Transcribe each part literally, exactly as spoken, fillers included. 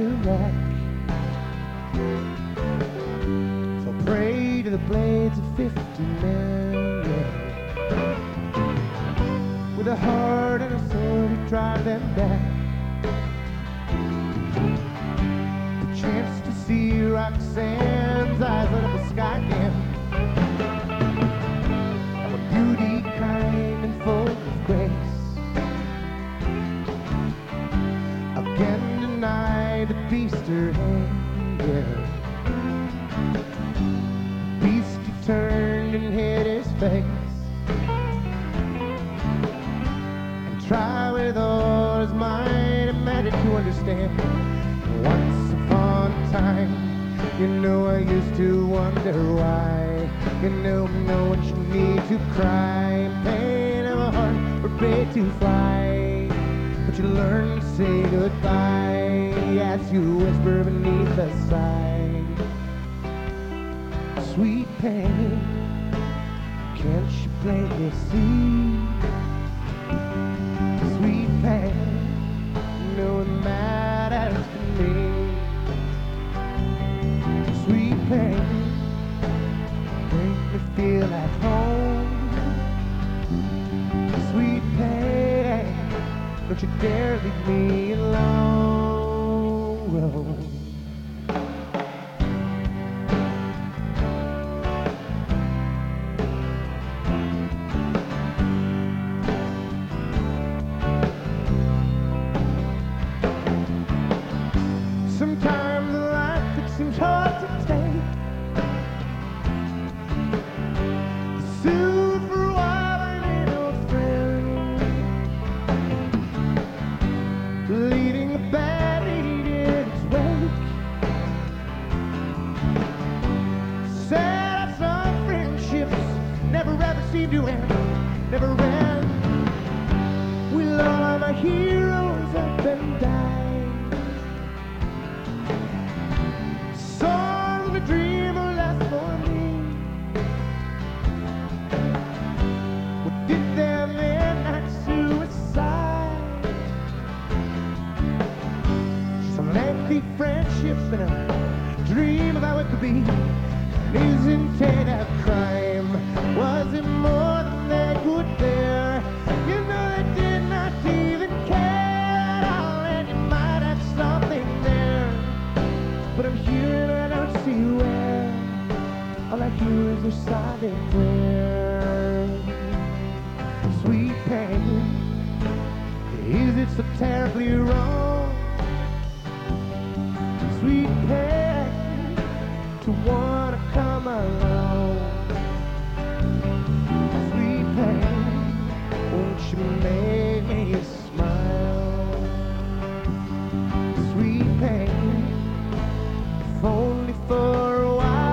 to wreck. So pray to the blades of fifty men, yeah. With a heart and a soul to drive them back. The chance to see Roxanne's eyes lit up the sky again. And with beauty kind and full of grace, again denied the beast her hand, yeah. The beast he turned and hid his face, and tried with all his might and magic to understand. Once upon a time, you know I used to wonder why. You know no one should need to cry, pain of a heart forbade to fly. But you learn to say goodbye as you whisper beneath the sigh. Sweet pain, can't you plainly see? Sweet pain, no it matters to me. Sweet pain, make me feel at home. Sweet pain, don't you dare leave me alone. Sometimes life it seems hard to take. Soothe for a while I ain't no friend, leading a bad lead in its wake. Sad some friendships never ever seem to end, never end. We love my heroes up and died. Songs of a dream are left for me. What did them in not suicide? Some lengthy friendship and a dream of how it could be. Isn't it a crime? Was it more than they could bear? You know they did not even care at all, and you might have something there, but I'm here and I don't see where. All I hear is your silent prayer. Sweet pain, is it so terribly wrong? Sweet pain, to wanna come along. Sweet pain, won't you make me smile? Sweet pain, if only for a while.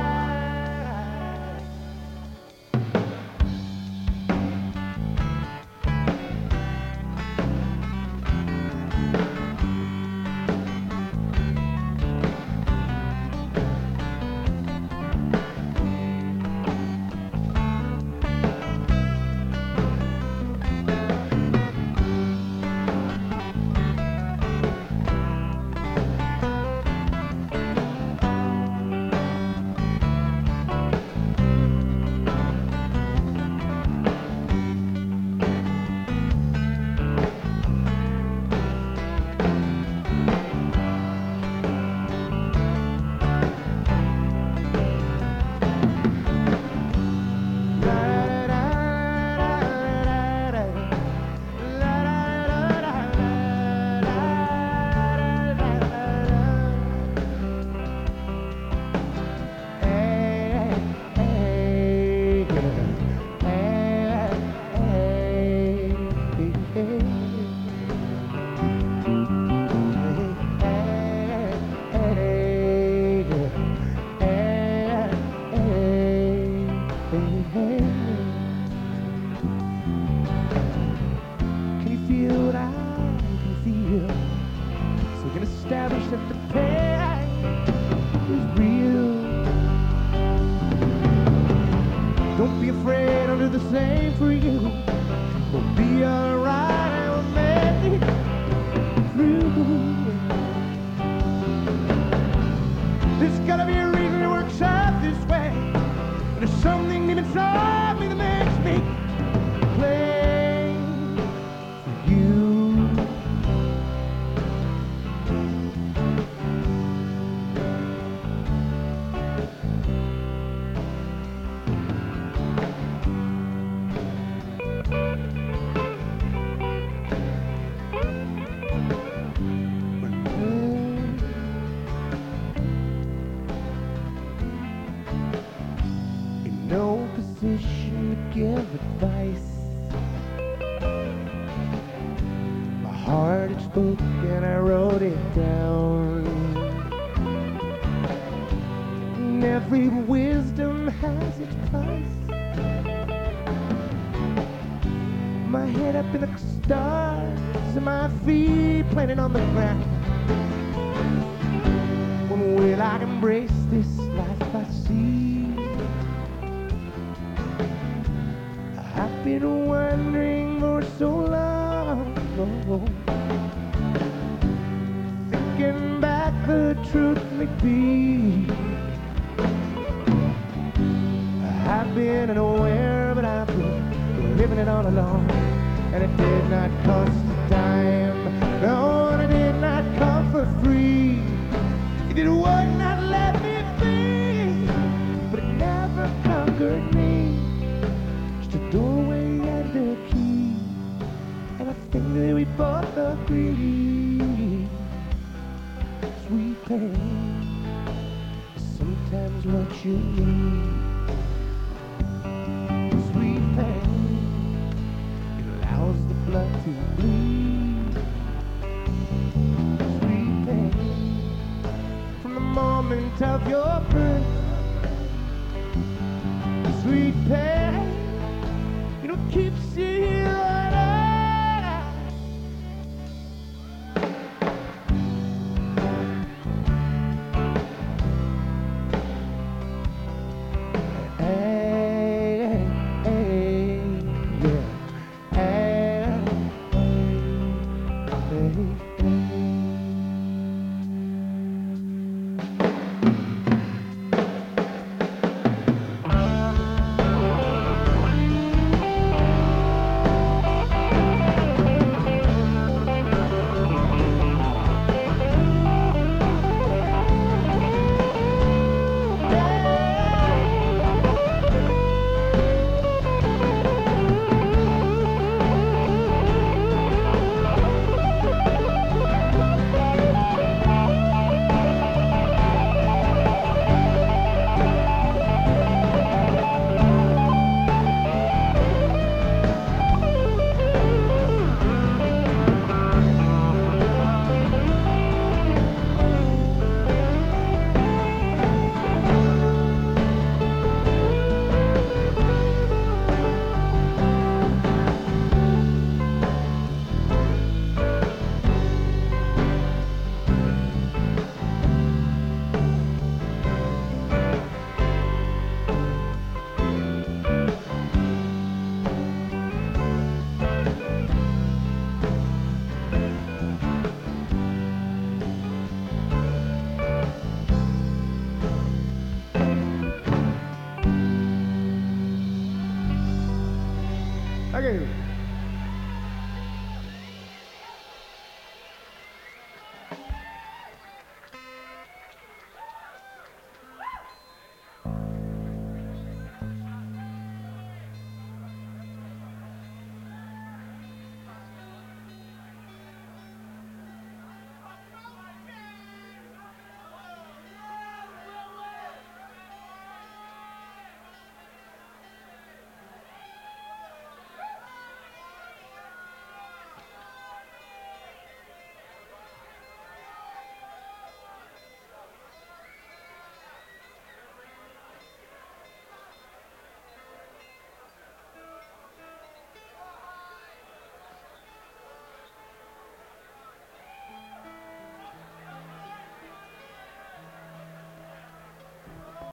Can you feel what I can feel? So we can establish that the pain is real. Don't be afraid, I'll do the same for you. We'll be alright and we'll make it through. There's gotta be a reason it works out this way. There's something deep inside me that makes me play for you. No position to give advice. My heart had spoken, I wrote it down. And every wisdom has its price. My head up in the stars and my feet planted on the ground. When will I embrace this life I see? I've been wondering for so long, thinking back the truth may be. I've been unaware, but I've been living it all along. And it did not cost a dime, no, and it did not come for free. It would not let me be, but it never conquered me. The doorway and the key, and I think that we both agree. Sweet pain, sometimes what you need. Sweet pain, it allows the blood to bleed. Sweet pain, from the moment of your birth. Sweet pain, keeps you here